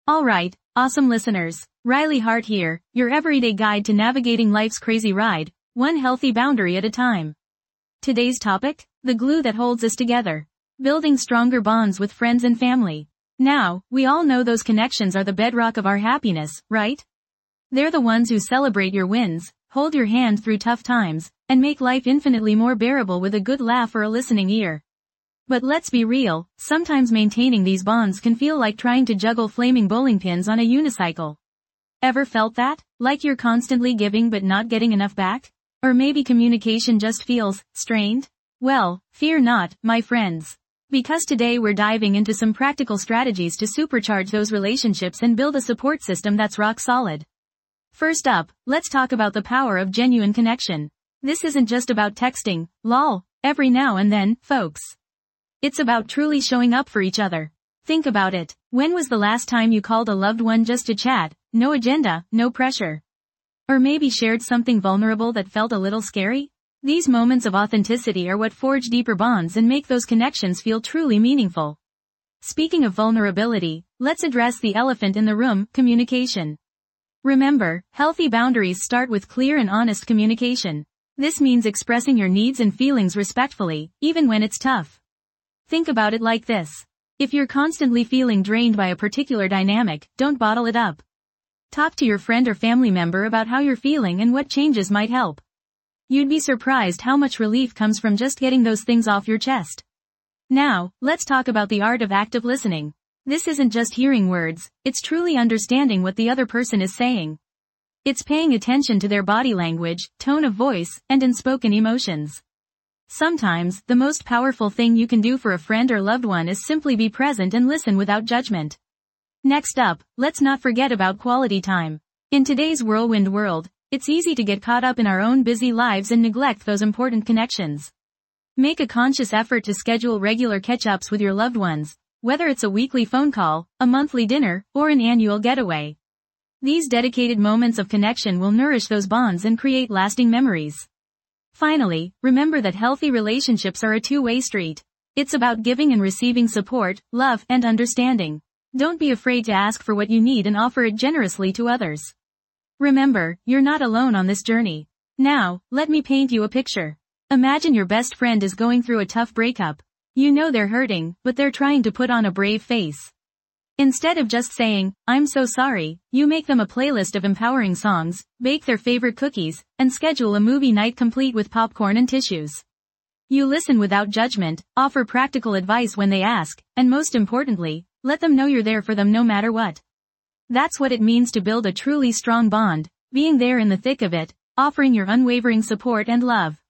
Alright, awesome listeners. Riley Hart here, your everyday guide to navigating life's crazy ride, one healthy boundary at a time. Today's topic? The glue that holds us together. Building stronger bonds with friends and family. Now, we all know those connections are the bedrock of our happiness, right? They're the ones who celebrate your wins, hold your hand through tough times, and make life infinitely more bearable with a good laugh or a listening ear. But let's be real, sometimes maintaining these bonds can feel like trying to juggle flaming bowling pins on a unicycle. Ever felt that? Like you're constantly giving but not getting enough back? Or maybe communication just feels strained? Well, fear not, my friends. Because today we're diving into some practical strategies to supercharge those relationships and build a support system that's rock solid. First up, let's talk about the power of genuine connection. This isn't just about texting, lol, every now and then, folks. It's about truly showing up for each other. Think about it. When was the last time you called a loved one just to chat? No agenda, no pressure. Or maybe shared something vulnerable that felt a little scary? These moments of authenticity are what forge deeper bonds and make those connections feel truly meaningful. Speaking of vulnerability, let's address the elephant in the room, communication. Remember, healthy boundaries start with clear and honest communication. This means expressing your needs and feelings respectfully, even when it's tough. Think about it like this. If you're constantly feeling drained by a particular dynamic, don't bottle it up. Talk to your friend or family member about how you're feeling and what changes might help. You'd be surprised how much relief comes from just getting those things off your chest. Now, let's talk about the art of active listening. This isn't just hearing words, it's truly understanding what the other person is saying. It's paying attention to their body language, tone of voice, and unspoken emotions. Sometimes, the most powerful thing you can do for a friend or loved one is simply be present and listen without judgment. Next up, let's not forget about quality time. In today's whirlwind world, it's easy to get caught up in our own busy lives and neglect those important connections. Make a conscious effort to schedule regular catch-ups with your loved ones, whether it's a weekly phone call, a monthly dinner, or an annual getaway. These dedicated moments of connection will nourish those bonds and create lasting memories. Finally, remember that healthy relationships are a two-way street. It's about giving and receiving support, love, and understanding. Don't be afraid to ask for what you need and offer it generously to others. Remember, you're not alone on this journey. Now, let me paint you a picture. Imagine your best friend is going through a tough breakup. You know they're hurting, but they're trying to put on a brave face. Instead of just saying, "I'm so sorry," you make them a playlist of empowering songs, bake their favorite cookies, and schedule a movie night complete with popcorn and tissues. You listen without judgment, offer practical advice when they ask, and most importantly, let them know you're there for them no matter what. That's what it means to build a truly strong bond, being there in the thick of it, offering your unwavering support and love.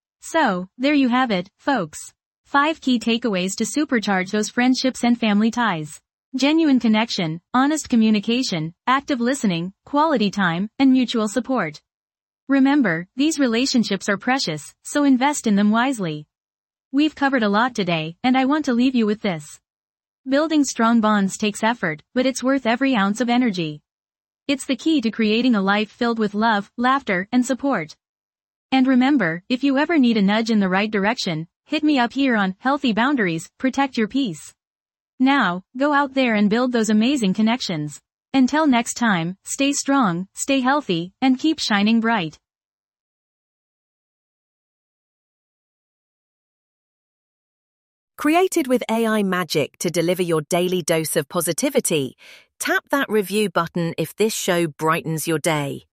So, there you have it, folks. 5 key takeaways to supercharge those friendships and family ties. Genuine connection, honest communication, active listening, quality time, and mutual support. Remember, these relationships are precious, so invest in them wisely. We've covered a lot today, and I want to leave you with this. Building strong bonds takes effort, but it's worth every ounce of energy. It's the key to creating a life filled with love, laughter, and support. And remember, if you ever need a nudge in the right direction, hit me up here on Healthy Boundaries, Protect Your Peace. Now, go out there and build those amazing connections. Until next time, stay strong, stay healthy, and keep shining bright. Created with AI magic to deliver your daily dose of positivity, tap that review button if this show brightens your day.